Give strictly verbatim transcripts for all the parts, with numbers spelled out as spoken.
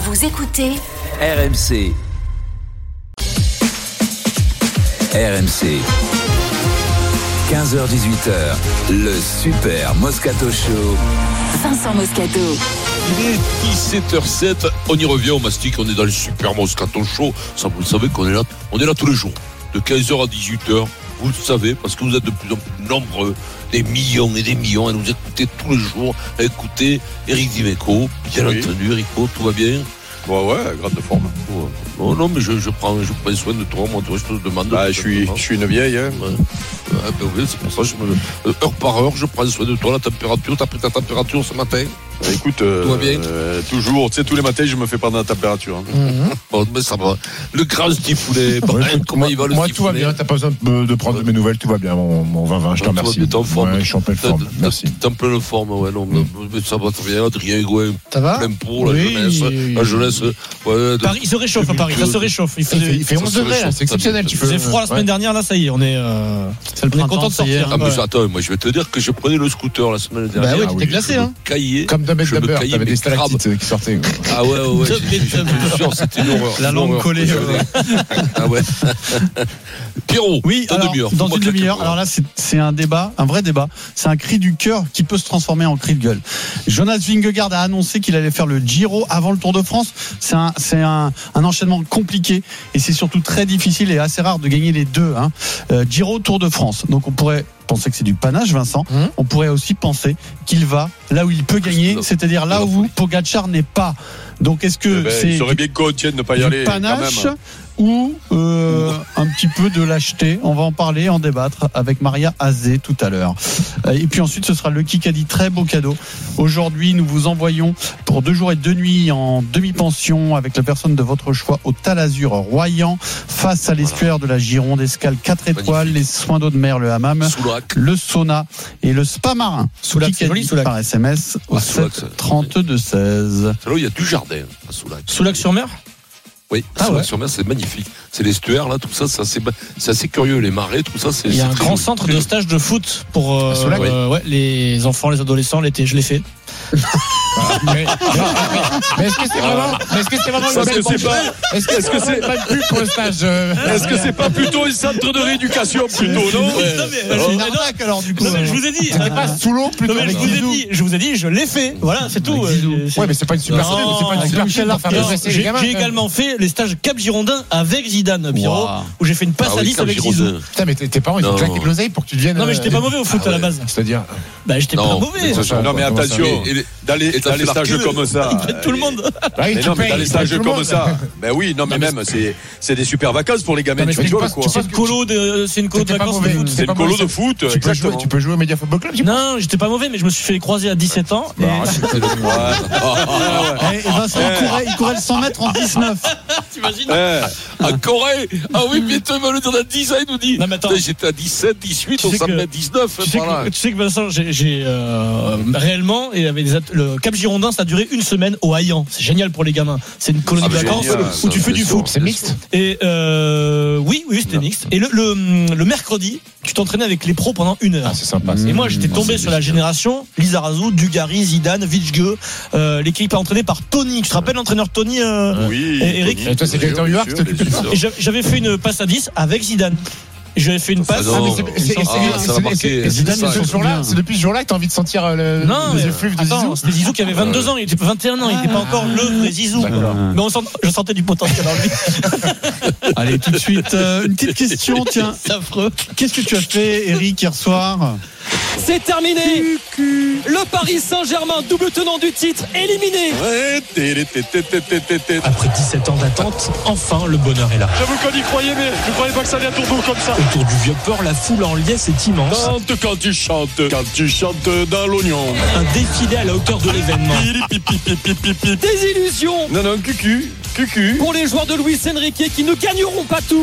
Vous écoutez R M C. R M C. quinze heures dix-huit heures, le Super Moscato Show. Vincent Moscato. Il est dix-sept heures sept, on y revient, on mastique, on est dans le Super Moscato Show. Ça, vous le savez qu'on est là, on est là tous les jours, de quinze heures à dix-huit heures. Vous le savez, parce que vous êtes de plus en plus nombreux, des millions et des millions, à nous écouter tous les jours, à écouter Eric Dimeco. Bien oui. Entendu, Erico, tout va bien? Ouais, ouais, grande forme. Ouais. Oh, non, mais je, je, prends, je prends soin de toi, moi, toi, je te demande. Ah, je suis, je suis une vieille, hein. Ouais. Ah, ben oui, c'est pour ça, je me, euh, heure par heure, je prends soin de toi, la température. T'as pris ta température ce matin? Bah, écoute, euh, tout va bien. Euh, toujours, tu sais, tous les matins, je me fais prendre la température. Hein. Mm-hmm. Bon, mais ça va. Le grand Stifoulet, ouais, comment il va le Moi, Stifoulet? tout va bien, t'as pas besoin de, de prendre de mes nouvelles, tout va bien, mon, mon Vinvin, je te remercie. T'es en forme. Ouais, je suis en pleine forme, merci. T'es en pleine forme, ouais, non, mm. mais ça va très bien, Adrien Higuain. Ça va? Plein pour la oui, jeunesse. Oui. La jeunesse, ouais. De... Paris, il se réchauffe à Paris, ça se réchauffe. Il, faisait, il fait onze degrés, c'est exceptionnel. Il faisait froid la semaine dernière, là, ça y est, on est, euh, c'est le printemps, content de sortir. Ah, mais attends, moi, je vais te dire que je prenais le scooter la semaine dernière. Bah oui, t'étais glacé, hein. Caillé. Comme Dumb and Dumber, t'avais des stalactites qui sortaient. Ah ouais, ouais, ouais. J'étais sûr, c'était une horreur. La langue collée. Ah ouais. Pierrot, oui, dans, alors, demi-heure, dans une demi-heure. Alors là, c'est, c'est un débat, un vrai débat. C'est un cri du cœur qui peut se transformer en cri de gueule. Jonas Vingegaard a annoncé qu'il allait faire le Giro avant le Tour de France. C'est un, c'est un, un enchaînement compliqué et c'est surtout très difficile et assez rare de gagner les deux. Hein. Euh, Giro, Tour de France. Donc on pourrait penser que c'est du panache, Vincent. Mmh. On pourrait aussi penser qu'il va là où il peut gagner, c'est-à-dire là où Pogacar n'est pas. Donc est-ce que eh ben, c'est il serait bien qu'on tienne de ne pas y aller panache quand même. ou euh, un petit peu de lâcheté? On va en parler, en débattre avec Maria Azé tout à l'heure. Et puis ensuite, ce sera le Kikadi, très beau cadeau. Aujourd'hui, nous vous envoyons pour deux jours et deux nuits en demi-pension avec la personne de votre choix au Talazur Royan, face à l'estuaire de la Gironde, escale quatre étoiles, les soins d'eau de mer, le hammam, le sauna et le spa marin. Soulac, c'est joli, Soulac. Par S M S au ah, sept trente-deux seize. C'est là où il y a du jardin à Soulac. Soulac-sur-mer? Oui, ah Soulac ouais. sur mer, c'est magnifique. C'est l'estuaire là, tout ça, c'est assez, c'est assez curieux. Les marais, tout ça, c'est. Il y a c'est un grand centre de stage de foot pour euh, Soulac, euh, ouais, les enfants, les adolescents. L'été, je l'ai fait. mais, mais, mais est-ce que c'est vraiment, mais est-ce que c'est vraiment une belle c'est pas, est-ce que, est-ce que c'est pas une pub pour le stage euh, Est-ce que c'est pas plutôt un centre de rééducation plutôt, non? Ouais. Non mais c'est une arnaque alors du coup. Non mais je vous ai dit. C'était pas sous l'eau plutôt. Non mais je vous ai dit, je vous ai dit, je l'ai fait. Voilà, c'est tout. Ouais, mais c'est pas une super pub, c'est pas une super pub pour faire progresser les gamins. J'ai également fait les stages Cap Girondin avec Zidane, Pierrot, où j'ai fait une passe à dix avec Zizou. Putain, mais tes parents ils ont claqué de l'oseille pour que tu deviennes. Non mais j'étais pas mauvais au foot à la base. C'est-à-dire. Bah j'étais pas mauvais. Non mais attention, dans les stages comme ça. Tout le monde. Mais non, mais dans les stages comme ça. Ben oui, non mais même c'est c'est des super vacances pour les gamins. Tu rigoles quoi? C'est une colo de c'est une colo de vacances de foot. C'est une colo de foot. Exactement. Tu peux jouer au Media Football Club? Non, j'étais pas mauvais, mais je me suis fait croiser à dix-sept ans. Et Vincent il courait le cent mètres en dix-neuf. T'imagines? À Corée. Ah oui, bientôt il va le dire à dix ans, il nous dit. Non mais attends, j'étais à dix-sept, dix-huit, on s'en met à dix-neuf. Tu sais que Vincent, j'ai réellement, il y avait le Cap Girondin, ça a duré une semaine au Haillan. C'est génial pour les gamins. C'est une colonie de vacances où tu fais du foot. C'est mixte. Et euh, oui, oui, c'était mixte. Et le, le, le mercredi, tu t'entraînais avec les pros pendant une heure. Ah, c'est sympa. Et moi, j'étais tombé sur la génération Lizarazu, Dugarry, Zidane, Vitge, euh, l'équipe entraînée par Tony. Tu te rappelles l'entraîneur Tony euh, Oui. Et Eric. Et toi, c'est Gaëtan Huart. Et j'avais fait une passe à dix avec Zidane. J'avais fait une passe. Ah, c'est Zidane, ce jour-là, c'est depuis ce jour-là que t'as envie de sentir le, non, les effluves de Zizou. C'était Zizou qui avait vingt-deux ans, il était vingt et un ans, il était pas encore le vrai Zizou. Mais on sent, je sentais du potentiel en lui. Allez, tout de suite, euh, une petite question, tiens. C'est affreux. Qu'est-ce que tu as fait, Eric, hier soir? C'est terminé. Le Paris Saint-Germain, double tenant du titre, éliminé. Après dix-sept ans d'attente, enfin le bonheur est là. J'avoue qu'on y croyait, mais je ne croyais pas que ça allait à tour d'eau comme ça. Autour du Vieux-Port, la foule en liesse est immense. Chante quand tu chantes, quand tu chantes dans l'oignon. Un défilé à la hauteur de l'événement. Des illusions. Non, non, cucu. Cucu. pour les joueurs de Luis Enrique qui ne gagneront pas tout.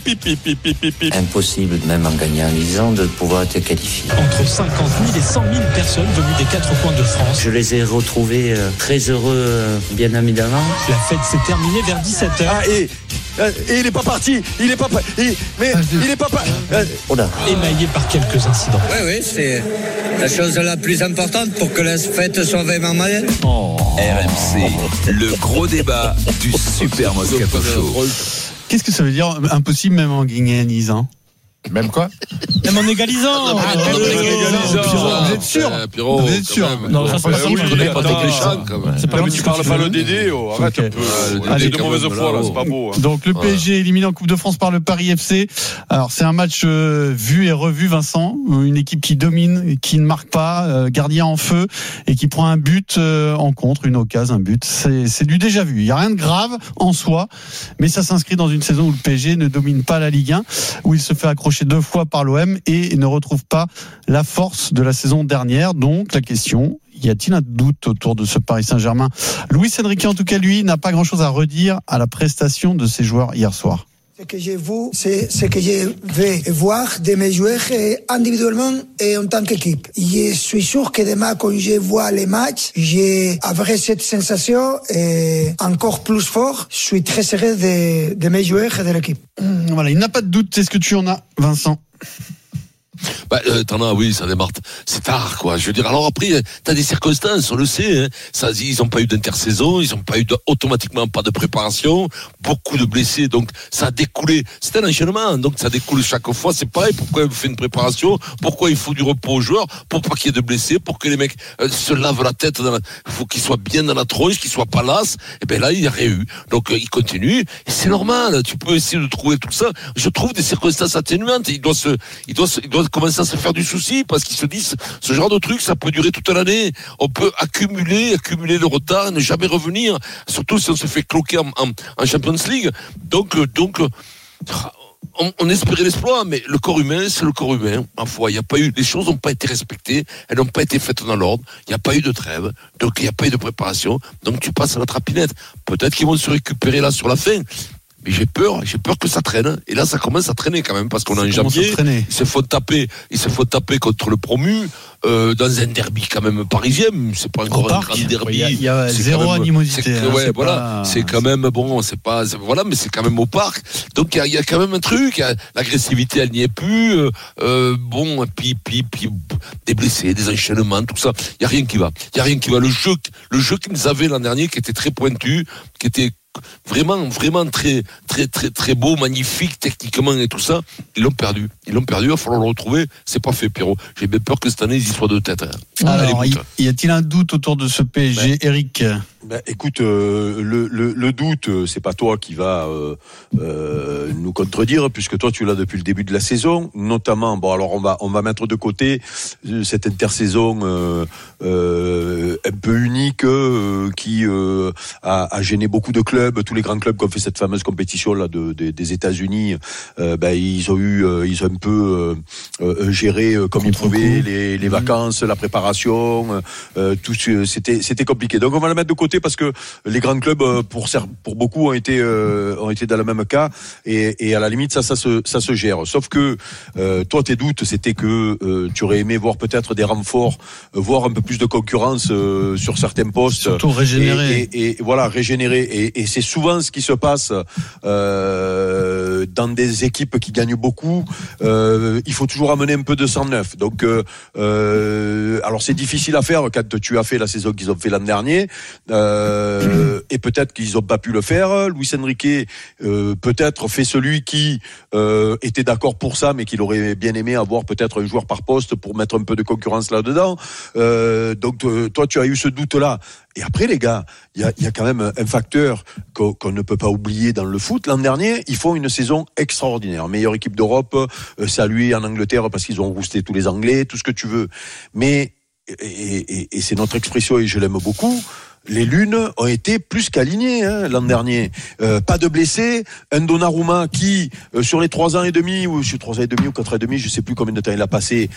Impossible, même en gagnant dix ans, de pouvoir être qualifié. Entre cinquante mille et cent mille personnes venues des quatre coins de France. Je les ai retrouvés euh, très heureux, euh, bien évidemment. La fête s'est terminée vers dix-sept heures. Ah, et, et il est pas parti. Il est pas, il, mais il est pas, euh, Oh là. Émaillé par quelques incidents. Oui, oui, c'est la chose la plus importante pour que la fête soit vraiment malade. R M C, le gros débat du Super Moscato Show. Qu'est-ce que ça veut dire impossible même en guignanise? Même quoi? Même en égalisant. Ah, même en égalisant. Vous êtes sûr? Euh, Pierrot, Vous êtes quand sûr? même. Non, ça, c'est Ouais, pas ça, oui, je je connais connais pas pas. toutes les chants, quand même. C'est pas Non, comme mais tu ça parles que pas tu le veux. Dédé, oh, arrête Ok. un peu. Ouais, Allez, T'es de quand mauvaise même, foi, là, là, c'est pas beau. hein. Donc le P S G éliminé en Coupe de France par le Paris F C. Alors c'est un match euh, vu et revu, Vincent. Une équipe qui domine, qui ne marque pas, euh, gardien en feu et qui prend un but euh, en contre, une occasion, un but. C'est, c'est du déjà vu. Il y a rien de grave en soi, mais ça s'inscrit dans une saison où le P S G ne domine pas la Ligue un, où il se fait accrocher deux fois par l'O M et ne retrouve pas la force de la saison dernière. Donc la question: y a-t-il un doute autour de ce Paris Saint-Germain? Luis Enrique, en tout cas, lui, n'a pas grand-chose à redire à la prestation de ses joueurs hier soir. Ce que j'ai vu, c'est ce que je vais voir de mes joueurs individuellement et en tant qu'équipe. Je suis sûr que demain, quand je vois les matchs, j'aurai cette sensation et encore plus fort. Je suis très heureux de, de mes joueurs et de l'équipe. Voilà, il n'a pas de doute. Est-ce que tu en as, Vincent? Bah, euh, t'en as, oui, ça démarre. C'est tard, quoi. Je veux dire, alors après, t'as des circonstances, on le sait, hein. Ça, ils ont pas eu d'intersaison, ils ont pas eu de, automatiquement pas de préparation, beaucoup de blessés, donc ça a découlé. C'est un enchaînement, donc ça découle chaque fois. C'est pareil. Pourquoi on fait une préparation? Pourquoi il faut du repos aux joueurs? Pour pas qu'il y ait de blessés, pour que les mecs euh, se lavent la tête. Dans la... Il faut qu'ils soient bien dans la tronche, qu'ils soient pas lasses. Et ben là, il y a rien eu. Donc euh, ils continuent. Et c'est normal. Tu peux essayer de trouver tout ça. Je trouve des circonstances atténuantes. Il doit se, il doit se, il doit commencer à se faire du souci parce qu'ils se disent ce genre de truc ça peut durer toute l'année. On peut accumuler accumuler le retard et ne jamais revenir, surtout si on se fait cloquer en, en, en Champions League. Donc donc on, on espérait l'exploit, mais le corps humain c'est le corps humain. Parfois il y a pas eu, les choses n'ont pas été respectées, elles n'ont pas été faites dans l'ordre. Il n'y a pas eu de trêve, donc il n'y a pas eu de préparation. Donc tu passes à la trapinette. Peut-être qu'ils vont se récupérer là sur la fin. Mais j'ai peur, j'ai peur que ça traîne. Et là, ça commence à traîner quand même, parce qu'on a un janvier. Ils se font taper, ils se font taper contre le promu, euh, dans un derby quand même parisien. C'est pas encore un grand derby. Il y a, il y a c'est zéro même, animosité. C'est, hein, ouais, c'est voilà. pas... C'est quand même, bon, c'est pas, c'est, voilà, mais c'est quand même au parc. Donc, il y a, il y a quand même un truc. L'agressivité, elle n'y est plus. Euh, euh, bon, puis, puis, puis, des blessés, des enchaînements, tout ça. Il y a rien qui va. Il y a rien qui va. Le jeu, le jeu qu'ils avaient l'an dernier, qui était très pointu, qui était vraiment, vraiment très, très, très, très beau, magnifique, techniquement et tout ça, ils l'ont perdu. Ils l'ont perdu, il va falloir le retrouver. C'est pas fait, Pierrot. J'ai bien peur que cette année, ils y soient de tête. Hein. Alors, y, y a-t-il un doute autour de ce P S G, ben, Eric? Ben, écoute, euh, le, le, le doute, c'est pas toi qui va euh, euh, nous contredire, puisque toi, tu l'as depuis le début de la saison, notamment. Bon, alors on va, on va mettre de côté cette intersaison euh, euh, un peu unique euh, qui euh, a, a gêné beaucoup de clubs. Tous les grands clubs qui ont fait cette fameuse compétition là de, de des États-Unis, euh, ben ils ont eu, euh, ils ont un peu euh, euh, géré euh, comme ils pouvaient les, les vacances, la préparation, euh, tout. C'était, c'était compliqué. Donc on va la mettre de côté, parce que les grands clubs, pour pour beaucoup, ont été euh, ont été dans le même cas, et, et à la limite ça ça se ça se gère. Sauf que euh, toi, tes doutes, c'était que euh, tu aurais aimé voir peut-être des renforts, euh, voir un peu plus de concurrence euh, sur certains postes, surtout régénérer, et, et, et voilà régénérer. Et, et c'est souvent ce qui se passe euh, dans des équipes qui gagnent beaucoup. Euh, il faut toujours amener un peu de sang neuf. Donc euh, euh, alors c'est difficile à faire quand tu as fait la saison qu'ils ont fait l'an dernier. Euh, et peut-être qu'ils n'ont pas pu le faire. Luis Enrique euh, peut-être fait celui qui euh, était d'accord pour ça, mais qu'il aurait bien aimé avoir peut-être un joueur par poste pour mettre un peu de concurrence là-dedans. Euh, donc euh, toi, tu as eu ce doute-là. Et après, les gars, il y a, y a quand même un facteur qu'on, qu'on ne peut pas oublier dans le foot. L'an dernier, ils font une saison extraordinaire. Meilleure équipe d'Europe, euh, saluée en Angleterre parce qu'ils ont rousté tous les Anglais, tout ce que tu veux. Mais, et, et, et c'est notre expression et je l'aime beaucoup, les lunes ont été plus qu'alignées hein, l'an dernier. Euh, pas de blessés, un Donnarumma qui, euh, sur les trois ans et demi, ou sur trois ans et demi ou quatre ans et demi, je sais plus combien de temps il a passé,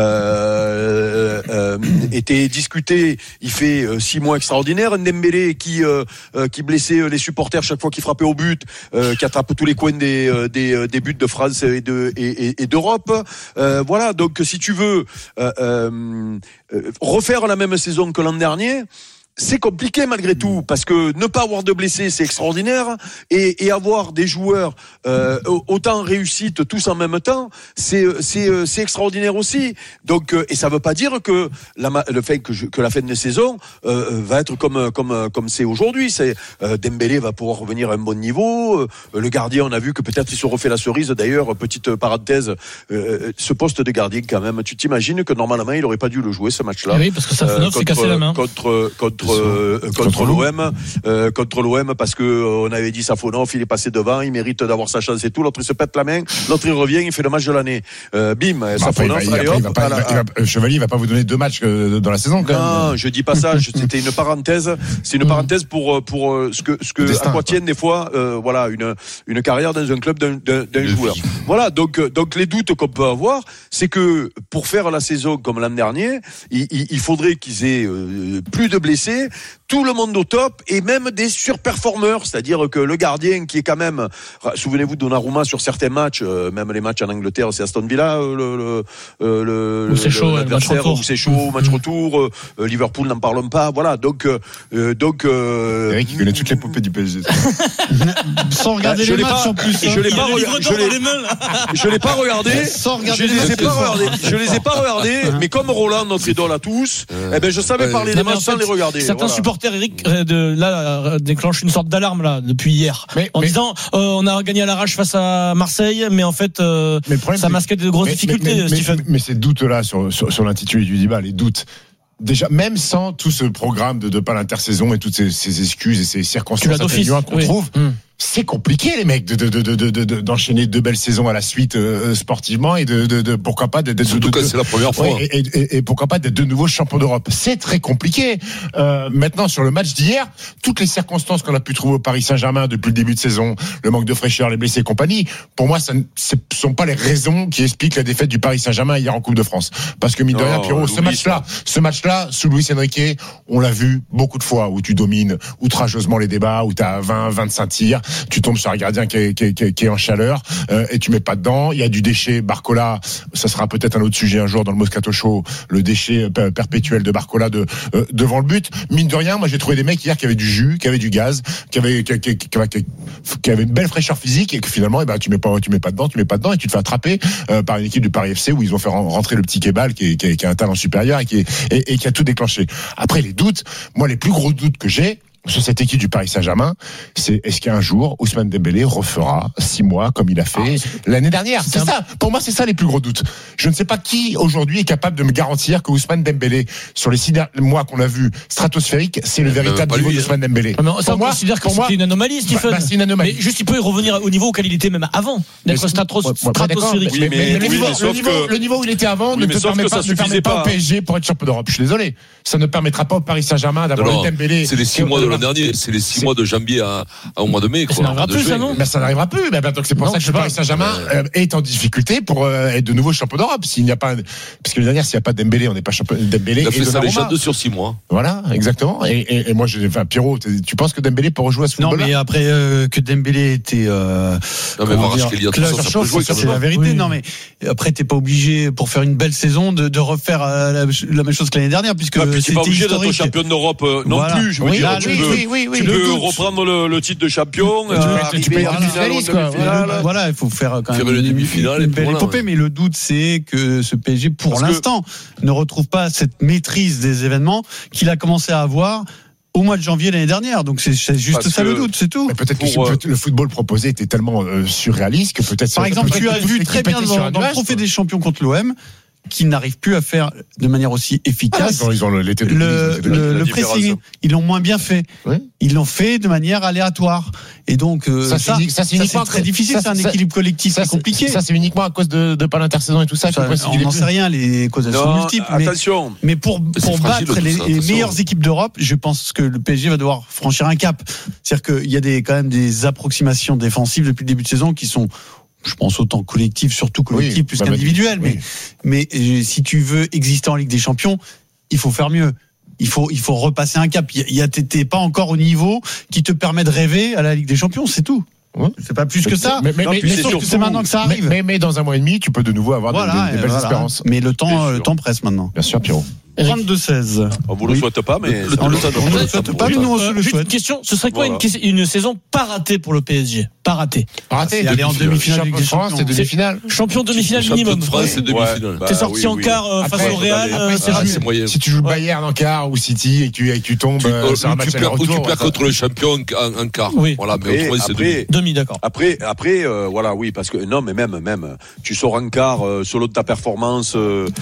euh, euh, était discuté. Il fait euh, six mois extraordinaires. Un Dembélé qui euh, euh, qui blessait les supporters chaque fois qu'il frappait au but, euh, qui attrape tous les coins des euh, des, des buts de France et de et, et, et d'Europe. Euh, voilà. Donc si tu veux euh, euh, refaire la même saison que l'an dernier, c'est compliqué malgré tout, parce que ne pas avoir de blessés, c'est extraordinaire, et, et avoir des joueurs euh, autant réussite tous en même temps, c'est c'est c'est extraordinaire aussi. Donc et ça veut pas dire que la le fait que je, que la fin de saison euh, va être comme comme comme c'est aujourd'hui. C'est euh, Dembélé va pouvoir revenir à un bon niveau. Euh, le gardien, on a vu que peut-être il se refait la cerise. D'ailleurs, petite parenthèse, euh, ce poste de gardien quand même, tu t'imagines que normalement il aurait pas dû le jouer ce match-là. Oui, parce que Safonov s'est cassé la main contre contre Euh, contre, contre l'O M, euh, contre l'O M, parce que euh, on avait dit Safonov, il est passé devant, il mérite d'avoir sa chance et tout. L'autre il se pète la main, l'autre il revient, il fait le match de l'année. Euh, bim, bah, Safonov. Il va, il va, il va pas, il va, il va, Chevalier, il va pas vous donner deux matchs dans la saison. Quand non, même. je dis pas ça. C'était une parenthèse. C'est une parenthèse pour pour ce que ce que destin, à quoi tiennent des fois, euh, voilà, une une carrière dans un club d'un d'un, d'un joueur. Vie. Voilà, donc donc les doutes qu'on peut avoir, c'est que pour faire la saison comme l'an dernier, il, il, il faudrait qu'ils aient euh, plus de blessés, tout le monde au top, et même des surperformeurs, c'est-à-dire que le gardien qui est quand même, souvenez-vous de Donnarumma sur certains matchs, euh, même les matchs en Angleterre, c'est Aston Villa, euh, le, le, euh, le, où c'est chaud, l'adversaire, où c'est chaud, match retour, euh, Liverpool n'en parlons pas, voilà, donc, euh, donc, euh, Eric, il connaît toutes les poupées du P S G. Sans regarder je les matchs pas, en plus. Je l'ai pas regardé, je l'ai, je l'ai pas regardé, sans regarder je les ai pas regardés, je les ai pas regardés, mais comme Roland, notre idole à tous, eh ben, je savais parler des matchs sans les regarder. Certains supporters, Eric, de, là, déclenche une sorte d'alarme là depuis hier, mais, en mais, disant euh, on a gagné à l'arrache face à Marseille, mais en fait euh, mais problème, ça masquait de grosses mais, difficultés. Mais, mais, Stephen. mais, mais ces doutes là sur, sur, sur l'intitulé du débat, les doutes. Déjà, même sans tout ce programme de, de pas l'intersaison et toutes ces, ces excuses et ces circonstances atténuantes qu'on oui. trouve, mmh. c'est compliqué les mecs de, de, de, de, de, de, d'enchaîner deux belles saisons à la suite euh, sportivement et de, de, de pourquoi pas d'être en tout cas c'est la première fois ouais, et, et, et pourquoi pas d'être de nouveau champion d'Europe. C'est très compliqué. Euh, maintenant sur le match d'hier, toutes les circonstances qu'on a pu trouver au Paris Saint-Germain depuis le début de saison, le manque de fraîcheur, les blessés et compagnie, pour moi ça ne sont pas les raisons qui expliquent la défaite du Paris Saint-Germain hier en Coupe de France. Parce que mine de rien, Pierrot, ce match-là, ce match-là sous Luis Enrique, on l'a vu beaucoup de fois où tu domines outrageusement les débats, où tu as vingt vingt-cinq tirs, tu tombes sur un gardien qui est, qui est, qui est en chaleur euh, et tu mets pas dedans. Il y a du déchet. Barcola, ça sera peut-être un autre sujet un jour dans le Moscato Show, le déchet p- perpétuel de Barcola de, euh, devant le but. Mine de rien, moi j'ai trouvé des mecs hier qui avaient du jus, qui avaient du gaz, qui avaient, qui, qui, qui, qui, qui avaient une belle fraîcheur physique et que finalement, eh ben, tu mets pas, tu mets pas dedans, tu mets pas dedans et tu te fais attraper euh, par une équipe du Paris F C où ils ont fait rentrer le petit Kebal qui est, qui est, qui est un talent supérieur et qui, est, et, et qui a tout déclenché. Après les doutes, moi les plus gros doutes que j'ai sur cette équipe du Paris Saint-Germain, c'est est-ce qu'un jour Ousmane Dembélé refera six mois comme il a fait ah, l'année dernière. C'est, c'est ça. Pour moi, c'est ça les plus gros doutes. Je ne sais pas qui aujourd'hui est capable de me garantir que Ousmane Dembélé, sur les six mois qu'on a vus stratosphériques, c'est le véritable niveau d'Ousmane Dembélé. Mais ça, on considère que c'est une anomalie, Stephen. Bah, bah, c'est une anomalie. Mais juste, il peut y revenir au niveau auquel il était même avant d'être stratosphérique. Oui, mais, mais, mais, le, niveau, oui, le, niveau, que... le niveau où il était avant oui, ne te permet pas, ne permet pas au P S G pour être champion d'Europe. Je suis désolé. Ça ne permettra pas au Paris Saint-Germain d'avoir le Dembélé. C'est les six mois de l'an dernier. C'est les six mois de janvier à, à, au mois de mai. Quoi, ça n'arrivera plus, ça, non ben, ça n'arrivera plus. Ben, donc c'est pour non, ça que le Paris Saint-Germain euh, est en difficulté pour euh, être de nouveau champion d'Europe. S'il n'y a pas, parce que l'année dernière, s'il n'y a pas Dembélé, on n'est pas champion. Dembélé. Il a fait ça déjà deux sur six mois. Voilà, exactement. Et, et, et moi, je, enfin, Pierrot, tu penses que Dembélé peut rejouer à ce football? Non, mais après euh, que Dembélé était. Euh, non, mais Kvaratskhelia, ça peut jouer. C'est la vérité. Oui. Non, mais après, t'es pas obligé pour faire une belle saison de, de refaire euh, la, la même chose que l'année dernière, puisque ah, puis c'était t'es pas obligé historique. d'être champion d'Europe euh, non voilà. plus. Je veux oui, dire, là, tu oui, peux, oui, oui, oui, tu peux reprendre le, le titre de champion. Euh, tu, tu peux être demi-finaliste, quoi. Voilà, voilà, il faut faire quand même une, une, une, une belle épopée. Mais le doute, c'est que ce P S G, pour Parce l'instant, que... ne retrouve pas cette maîtrise des événements qu'il a commencé à avoir au mois de janvier l'année dernière. Donc c'est, c'est juste Parce ça que, le doute, c'est tout. Mais peut-être pour, que euh, le football proposé était tellement euh, surréaliste que peut-être. Par exemple, tu as vu très bien dans, dans le Trophée des Champions contre l'O M qu'ils n'arrivent plus à faire de manière aussi efficace. Ah, ils ont l'été de le, le, le pressing. Ils l'ont moins bien fait. Oui. Ils l'ont fait de manière aléatoire. Et donc, euh, ça, ça, ça, c'est, ça, c'est très difficile. Ça, c'est un ça, équilibre collectif, ça, c'est compliqué. Ça, c'est uniquement à cause de, de pas l'intersaison et tout ça. ça on n'en sait rien, les causes sont multiples. Mais, attention. Mais pour, pour battre les, ça, les meilleures équipes d'Europe, je pense que le P S G va devoir franchir un cap. C'est-à-dire qu'il y a des, quand même des approximations défensives depuis le début de saison qui sont, je pense, autant collectives, surtout collectives, oui, plus bah qu'individuelles. Oui. Mais, mais si tu veux exister en Ligue des Champions, il faut faire mieux. Il faut, il faut repasser un cap. Il y a, t'es pas encore au niveau qui te permet de rêver à la Ligue des Champions, c'est tout. Ouais. C'est pas plus que ça. Mais, mais, non, mais, mais sauf que c'est maintenant que ça arrive. Mais, mais, mais dans un mois et demi, tu peux de nouveau avoir voilà, des, des, des belles voilà. espérances. Mais le temps, le temps presse maintenant. Bien sûr, Pierrot. trente-deux seize. On vous le oui. souhaite pas, mais on le souhaite pas, mais nous on se le souhaite. Une question, ce serait quoi voilà. une, une saison pas ratée pour le P S G? Pas ratée. Pas ratée. C'est aller en demi-finale Ligue des Champions. C'est demi-finale. Champion demi-finale minimum. France, c'est demi-finale. T'es sorti en quart face au Real, c'est moyen. Si tu joues Bayern en quart ou City et que tu tombes, c'est un match aller-retour. Ou tu perds contre le champion en quart. Voilà, mais autrement c'est demi, d'accord. Après, après, voilà, oui, parce que non, mais même, même, tu sors en quart solo de ta performance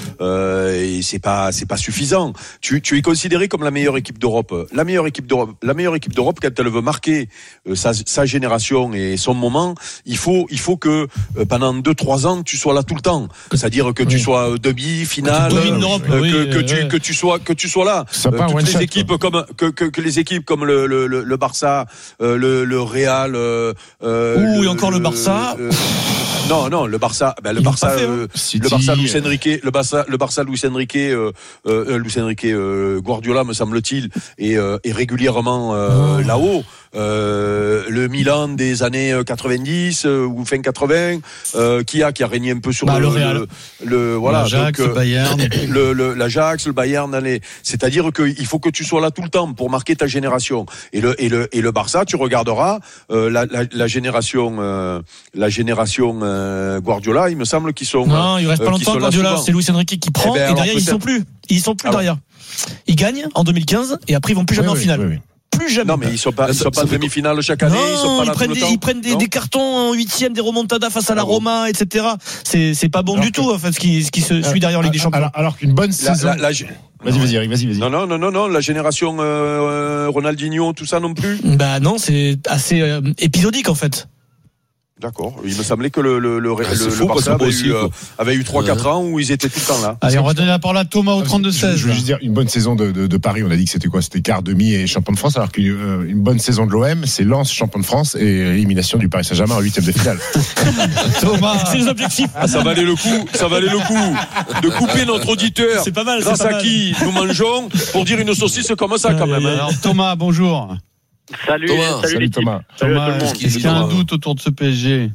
et c'est pas, c'est pas suffisant. Tu, tu es considéré comme la meilleure équipe d'Europe. La meilleure équipe d'Europe, la meilleure équipe d'Europe, quand elle veut marquer euh, sa, sa génération et son moment, il faut, il faut que euh, pendant deux, trois ans, tu sois là tout le temps. C'est-à-dire que tu oui. sois demi, finale, euh, euh, oui, que, que, euh, tu, ouais. que tu sois, que tu sois là. Euh, toutes les shot, équipes quoi. comme, que, que, que les équipes comme le, le, le, le Barça, euh, le, le Real, euh, Ouh, le, et encore le, le Barça. Euh, non, non, le Barça, ben le Ils Barça, fait, euh, City, le Barça, Luis Enrique, le Barça, le Barça, Luis Enrique, euh, euh, Luis Enrique, euh, Guardiola, me semble-t-il, est, euh, est régulièrement euh, oh. là-haut. Euh, le Milan des années quatre-vingt-dix euh, ou fin quatre-vingts, euh, qui a qui a régné un peu sur bah, le, le, le, le voilà, l'Ajax, donc, le Bayern, le, le l'Ajax, le Bayern, allez. C'est-à-dire que il faut que tu sois là tout le temps pour marquer ta génération. Et le et le et le Barça, tu regarderas euh, la, la, la génération euh, la génération euh, Guardiola, il me semble qu'ils sont non, il reste pas euh, longtemps Guardiola, c'est Luis Enrique qui prend eh ben, et derrière ils sont plus, ils sont plus ah derrière. Ils gagnent en deux mille quinze et après ils vont plus jamais oui, en finale. Oui, oui. Plus jamais. Non, mais ils sont pas, ils sont pas demi-finale chaque année. Non, ils sont pas ils là prennent tout des, le temps. Ils prennent des, des cartons en huitième, des remontadas face à la Roma, et cetera. C'est, c'est pas bon alors du que... tout, en fait, ce qui, ce qui se suit derrière la Ligue des Champions. Alors, alors qu'une bonne saison. La, la, la... Vas-y, vas-y, Eric, vas-y, vas-y. Non, non, non, non, non, la génération euh, Ronaldinho, tout ça non plus. Bah non, c'est assez euh, épisodique, en fait. D'accord. Il me semblait que le, le, le, ah, le, le Barça avait, eu, euh, avait eu trois quatre ans où ils étaient tout le temps là. Allez, on va donner la parole à Thomas au trente-deux seize. Je veux juste dire, une bonne saison de, de, de Paris, on a dit que c'était quoi? C'était quart, demi et champion de France, alors qu'une euh, une bonne saison de l'O M, c'est Lens, champion de France et élimination du Paris Saint-Germain en huitième de finale. Thomas, c'est les objectifs. Ah, ça valait le coup, ça valait le coup de couper notre auditeur. C'est pas mal, grâce c'est pas à mal. Qui nous mangeons pour dire une saucisse comme ça quand même. Hein. Alors Thomas, bonjour. Salut, Thomas. salut, salut Thomas. Salut Thomas, est-ce qu'il y a un doute autour de ce P S G?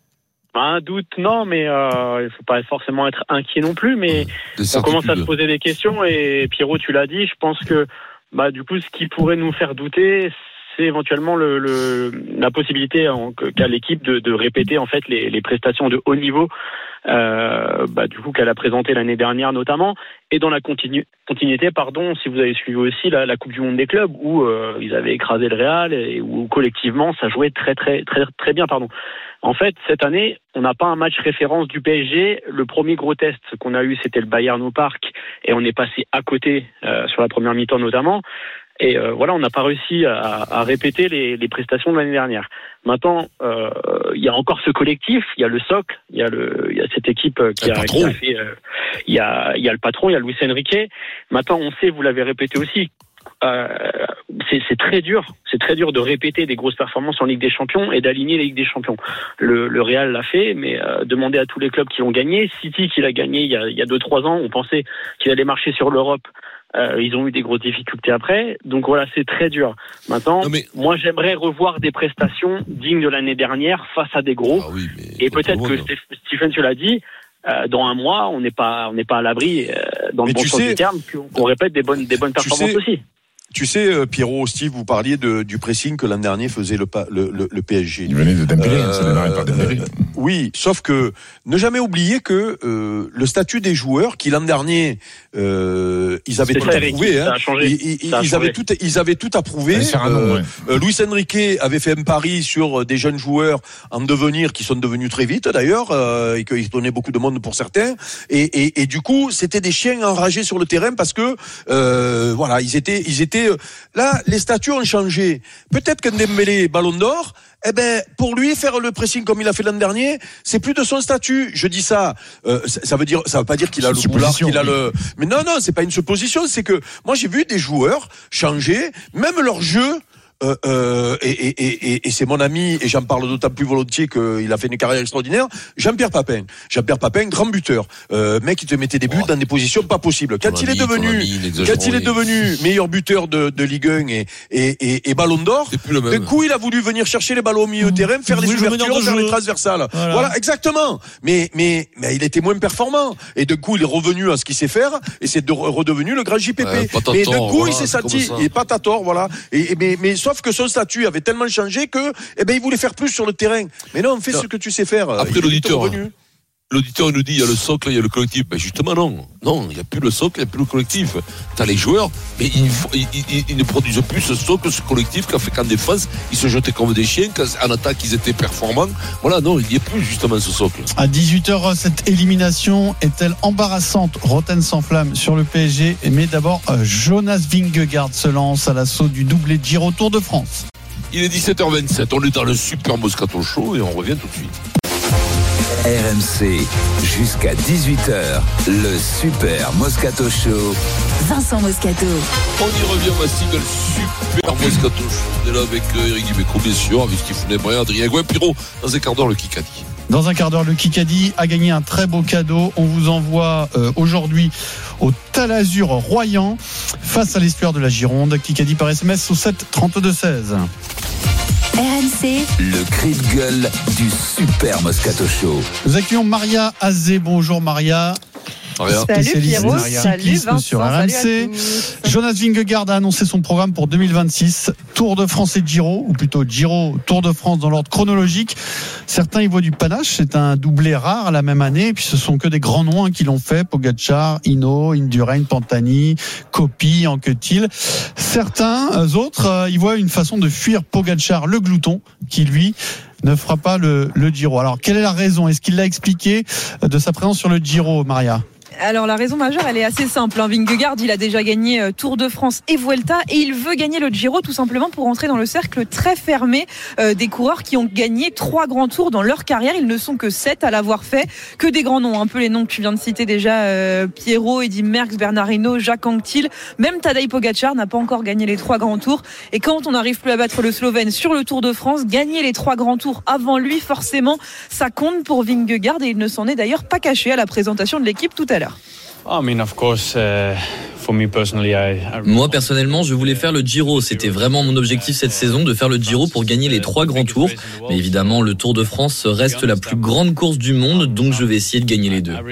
Un doute, non, mais euh, il faut pas forcément être inquiet non plus, mais on commence à se poser des questions et Pierrot, tu l'as dit, je pense que bah du coup, ce qui pourrait nous faire douter, c'est éventuellement le, le la possibilité en, qu'a l'équipe de, de répéter en fait les, les prestations de haut niveau, euh, bah du coup qu'elle a présenté l'année dernière notamment, et dans la continu, continuité, pardon, si vous avez suivi aussi la, la Coupe du Monde des clubs où euh, ils avaient écrasé le Real et où collectivement ça jouait très très très très bien, pardon. En fait, cette année, on n'a pas un match référence du P S G. Le premier gros test qu'on a eu, c'était le Bayern au Parc, et on est passé à côté euh, sur la première mi-temps notamment. Et euh, voilà, on n'a pas réussi à, à répéter les, les prestations de l'année dernière. Maintenant, euh, il y a encore ce collectif, il y a le socle, il y a le, il y a cette équipe qui a, qui a fait, euh, il y a, il y a le patron, il y a Luis Enrique. Maintenant, on sait, vous l'avez répété aussi. Euh, c'est, c'est très dur, c'est très dur de répéter des grosses performances en Ligue des Champions et d'aligner les Ligues des Champions. Le, le Real l'a fait, mais euh, demandez à tous les clubs qui l'ont gagné. City qui l'a gagné il y a, il y a deux trois ans, on pensait qu'il allait marcher sur l'Europe. Euh, ils ont eu des grosses difficultés après, donc voilà, c'est très dur. Maintenant, mais... moi j'aimerais revoir des prestations dignes de l'année dernière face à des gros. Ah oui, et peut-être que Stephen, tu l'as dit. Euh, dans un mois, on n'est pas, on n'est pas à l'abri, euh, dans mais le bon sens du terme, qu'on, qu'on répète des bonnes, des bonnes performances sais, aussi. Tu sais, Pierrot, Steve, vous parliez de, du pressing que l'an dernier faisait le, le, le, le P S G. Il venait de Dembélé, euh, ça démarrait par Dembélé. Oui, sauf que ne jamais oublier que euh, le statut des joueurs, qui l'an dernier euh, ils avaient c'est tout approuvé, hein, ils, ils, ils avaient tout, ils avaient tout approuvé. Euh, ouais. euh, Luis Enrique avait fait un pari sur des jeunes joueurs en devenir, qui sont devenus très vite d'ailleurs, euh, et qu'ils donnaient beaucoup de monde pour certains. Et, et, et du coup, c'était des chiens enragés sur le terrain parce que euh, voilà, ils étaient, ils étaient là. Les statuts ont changé. Peut-être qu'un Dembélé Ballon d'Or. Eh ben, pour lui, faire le pressing comme il a fait l'an dernier, c'est plus de son statut. Je dis ça, euh, ça, ça veut dire, ça veut pas dire qu'il a le boulard, qu'il a le. Mais non, non, c'est pas une supposition. C'est que moi, j'ai vu des joueurs changer, même leur jeu. Euh, euh, et, et, et, et c'est mon ami, et j'en parle d'autant plus volontiers qu'il a fait une carrière extraordinaire. Jean-Pierre Papin, Jean-Pierre Papin, grand buteur, euh, mec, il te mettait des buts oh. dans des positions pas possibles. Quand ton il ami, est devenu, ami, quand il est devenu meilleur buteur de, de Ligue un et, et, et, et Ballon d'Or, d'un coup, il a voulu venir chercher les ballons au milieu de terrain, faire oui, les ouvertures, faire les transversales. Voilà. voilà, exactement. Mais, mais, mais il était moins performant. Et d'un coup, il est revenu à ce qu'il sait faire, et c'est de, redevenu le grand J P P. Ouais, mais d'un coup, voilà, il s'est senti, et pas à tort, voilà. Et, mais, mais sauf que son statut avait tellement changé que, eh ben, il voulait faire plus sur le terrain. Mais non, fais non. ce que tu sais faire. Après il l'auditeur, l'auditeur il nous dit il y a le socle, il y a le collectif. Ben justement non, non, il n'y a plus le socle, il n'y a plus le collectif. T'as les joueurs, mais ils, ils, ils, ils ne produisent plus ce socle, ce collectif qu'a fait qu'en défense ils se jetaient comme des chiens, qu'en attaque ils étaient performants. Voilà, non, il n'y a plus justement ce socle. À dix-huit heures, cette élimination est-elle embarrassante? Roten sans flamme sur le P S G, mais d'abord Jonas Vingegaard se lance à l'assaut du doublé Giro Tour de France. Il est dix-sept heures vingt-sept, on est dans le Super Moscato Show et on revient tout de suite. R M C, jusqu'à dix-huit heures, le Super Moscato Show. Vincent Moscato. On y revient, Mastic, le Super Moscato Show. On est là avec Eric Dimeco, bien sûr, avec Stephen Ebré, Adrien Gouin, Pierrot, dans un quart d'heure, le Kikadi. Dans un quart d'heure, le Kikadi a gagné un très beau cadeau. On vous envoie euh, aujourd'hui au Talazur Royan face à l'estuaire de la Gironde. Kikadi par S M S au sept trente-deux seize. R M C, le cri de gueule du Super Moscato Show. Nous accueillons Maria Azé. Bonjour Maria. Salut Pierrot, salut Vincent, sur R M C. Jonas Vingegaard a annoncé son programme pour deux mille vingt-six. Tour de France et Giro, ou plutôt Giro, Tour de France dans l'ordre chronologique. Certains y voient du panache, c'est un doublé rare la même année, et puis ce sont que des grands noms hein, qui l'ont fait, Pogacar, Hinault, Indurain, Pantani, Coppi, Anquetil. Certains autres euh, y voient une façon de fuir Pogacar, le glouton, qui lui ne fera pas le, le Giro. Alors quelle est la raison? Est-ce qu'il l'a expliqué de sa présence sur le Giro, Maria? Alors la raison majeure, elle est assez simple. Hein. Vingegaard, il a déjà gagné euh, Tour de France et Vuelta, et il veut gagner le Giro tout simplement pour entrer dans le cercle très fermé euh, des coureurs qui ont gagné trois grands tours dans leur carrière. Ils ne sont que sept à l'avoir fait, que des grands noms, un peu les noms que tu viens de citer déjà, euh, Pierrot, Eddy Merckx, Bernard Hinault, Jacques Anquetil, même Tadej Pogacar n'a pas encore gagné les trois grands tours. Et quand on n'arrive plus à battre le Slovène sur le Tour de France, gagner les trois grands tours avant lui, forcément, ça compte pour Vingegaard, et il ne s'en est d'ailleurs pas caché à la présentation de l'équipe tout à l'heure. Moi personnellement, je voulais faire le Giro. C'était vraiment mon objectif cette saison, de faire le Giro pour gagner les trois grands tours. Mais évidemment, le Tour de France reste la plus grande course du monde, donc je vais essayer de gagner les deux.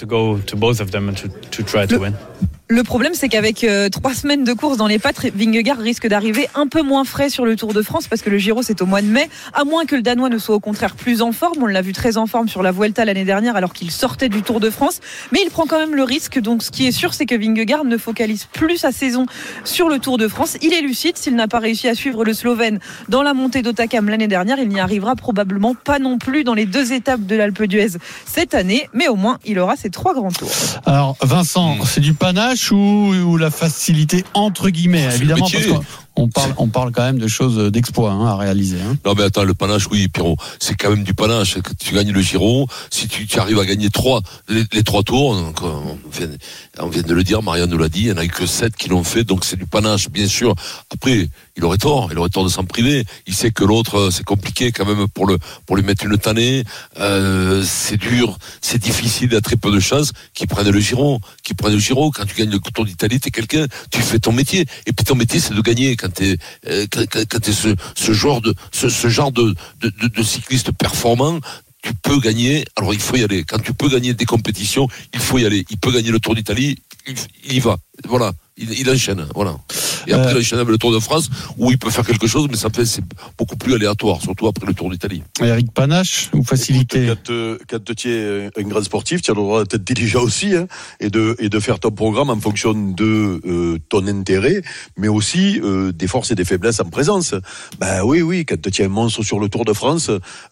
Le problème, c'est qu'avec euh, trois semaines de course dans les pattes, Vingegaard risque d'arriver un peu moins frais sur le Tour de France, parce que le Giro, c'est au mois de mai, à moins que le Danois ne soit au contraire plus en forme. On l'a vu très en forme sur la Vuelta l'année dernière, alors qu'il sortait du Tour de France. Mais il prend quand même le risque. Donc, ce qui est sûr, c'est que Vingegaard ne focalise plus sa saison sur le Tour de France. Il est lucide. S'il n'a pas réussi à suivre le Slovène dans la montée d'Otakam l'année dernière, il n'y arrivera probablement pas non plus dans les deux étapes de l'Alpe d'Huez cette année. Mais au moins, il aura ses trois grands tours. Alors, Vincent, c'est du panache ou, ou la facilité entre guillemets, c'est évidemment, parce qu'on parle, on parle quand même de choses d'exploit hein, à réaliser. Hein. Non mais attends, le panache, oui, Pierrot, c'est quand même du panache. Tu gagnes le Giro, si tu, tu arrives à gagner trois, les, les trois tours, donc on vient, on vient de le dire, Marianne nous l'a dit, il n'y en a que sept qui l'ont fait, donc c'est du panache, bien sûr. Après, il aurait tort, il aurait tort de s'en priver. Il sait que l'autre, c'est compliqué quand même pour le, pour lui mettre une tannée. Euh, c'est dur, c'est difficile, il y a très peu de chances qu'ils prennent le Giro, qu'ils prennent le Giro. Quand tu gagnes le Tour d'Italie, t'es quelqu'un, tu fais ton métier. Et puis ton métier, c'est de gagner. Quand t'es, euh, quand, quand, quand t'es ce, ce genre de, ce, ce genre de, de, de, de cycliste performant, tu peux gagner. Alors il faut y aller. Quand tu peux gagner des compétitions, il faut y aller. Il peut gagner le Tour d'Italie, il, il y va. Voilà. Il, il enchaîne, voilà. Et après, euh, il enchaîne avec le Tour de France, où il peut faire quelque chose, mais ça fait, c'est beaucoup plus aléatoire, surtout après le Tour d'Italie. Eric Panache, ou facilité? Écoute, quand, quand tu es un grand sportif, tu as le droit d'être intelligent aussi, hein, et de, et de faire ton programme en fonction de euh, ton intérêt, mais aussi euh, des forces et des faiblesses en présence. Ben oui, oui, quand tu es un monstre sur le Tour de France,